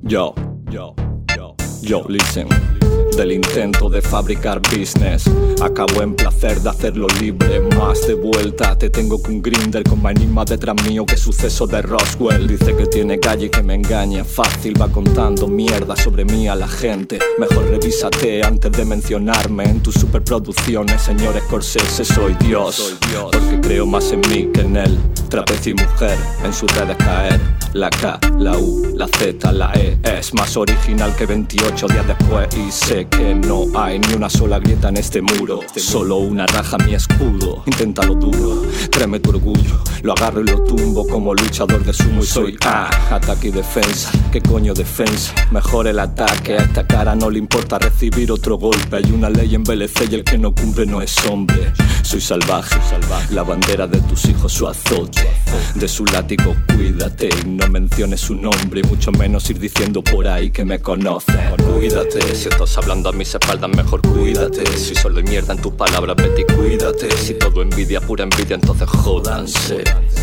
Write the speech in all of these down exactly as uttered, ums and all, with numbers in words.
Yo, yo, yo, yo, listen. Del intento de fabricar business acabo en placer de hacerlo libre. Más de vuelta, te tengo que un grinder con más enigma detrás mío que suceso de Roswell. Dice que tiene calle y que me engaña. Fácil, va contando mierda sobre mí a la gente. Mejor revísate antes de mencionarme en tus superproducciones. Señor Scorsese, soy Dios, soy Dios, porque creo más en mí que en él. Trapecio y mujer, en sus redes caer. La K, la U, la Z, la E es más original que veintiocho días después. Y sé que no hay ni una sola grieta en este muro, solo una raja mi escudo. Inténtalo duro, tráeme tu orgullo. Lo agarro y lo tumbo como luchador de sumo. Y soy ah, ataque y defensa. ¿Qué coño defensa? Mejor el ataque. A esta cara no le importa recibir otro golpe. Hay una ley en B L C y el que no cumple no es hombre. Soy salvaje, la bandera de tus hijos su azote. De su látigo cuídate y no menciones su nombre, mucho menos ir diciendo por ahí que me conoces. Cuídate, si estás hablando a mis espaldas mejor cuídate. Si solo hay mierda en tus palabras vete y cuídate. Si todo envidia, pura envidia, entonces jódanse.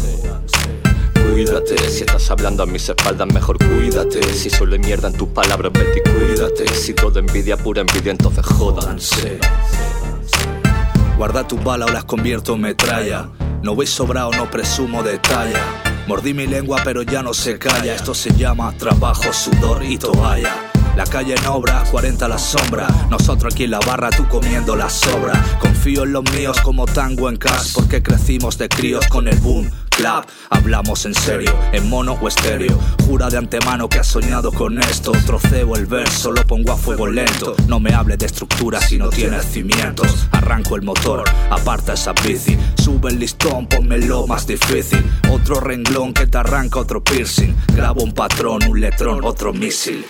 Cuídate, si estás hablando a mis espaldas mejor cuídate. Si solo hay mierda en tus palabras vete y cuídate. Si todo envidia, pura envidia, entonces jódanse. Guarda tus balas o las convierto en metralla. No voy sobrado, no presumo de talla. Mordí mi lengua pero ya no se calla. Esto se llama trabajo, sudor y toalla. La calle en obra, cuarenta a la sombra. Nosotros aquí en la barra, tú comiendo la sobra. Confío en los míos como tango en cash, porque crecimos de críos con el boom clap. Hablamos en serio, en mono o estéreo. Jura de antemano que has soñado con esto. Troceo el verso, lo pongo a fuego lento. No me hable de estructura si no tienes cimientos. Arranco el motor, aparta esa bici. Sube el listón, pónmelo más difícil. Otro renglón que te arranca otro piercing. Grabo un patrón, un letrón, otro misil.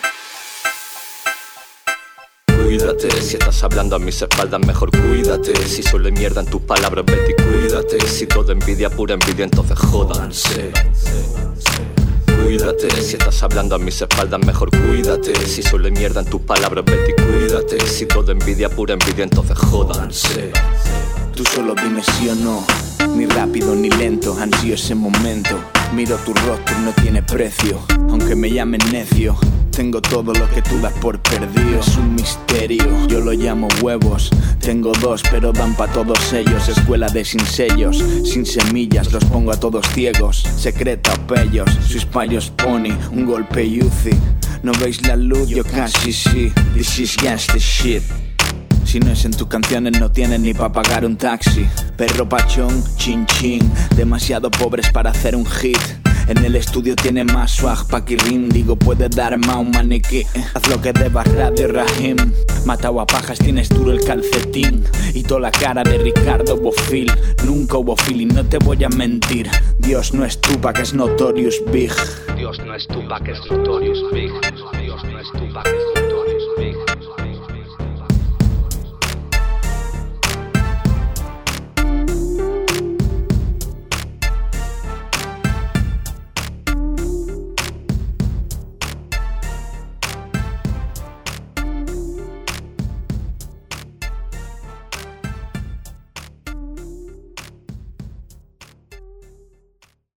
Cuídate, si estás hablando a mis espaldas mejor cuídate. Si solo hay mierda en tus palabras vete y cuídate. Si todo envidia, pura envidia, entonces jódanse. Cuídate, si estás hablando a mis espaldas mejor cuídate. Si solo hay mierda en tus palabras vete y cuídate. Si todo envidia, pura envidia, entonces jódanse. Tú solo dime sí o no, ni rápido ni lento, ansío ese momento. Miro tu rostro y no tiene precio, aunque me llamen necio. Tengo todo lo que tú das por perdido. Es un misterio, yo lo llamo huevos. Tengo dos pero dan pa' todos ellos. Escuela de sin sellos, sin semillas. Los pongo a todos ciegos, secreta pellos. Sois payos pony, un golpe y U C I. No veis la luz, yo casi sí. This is gangsta shit. Si no es en tus canciones no tienen ni pa' pagar un taxi. Perro pachón, chin chin. Demasiado pobres para hacer un hit. En el estudio tiene más swag pa' que rim. Digo puede dar más un maniquí. Haz lo que debas, Radio Rahim. Matao a pajas, tienes duro el calcetín. Y toda la cara de Ricardo Bofill. Nunca hubo feeling, no te voy a mentir. Dios no es Tupac, es Notorious Big. Dios no es Tupac, es Notorious Big. Dios no es Tupac, es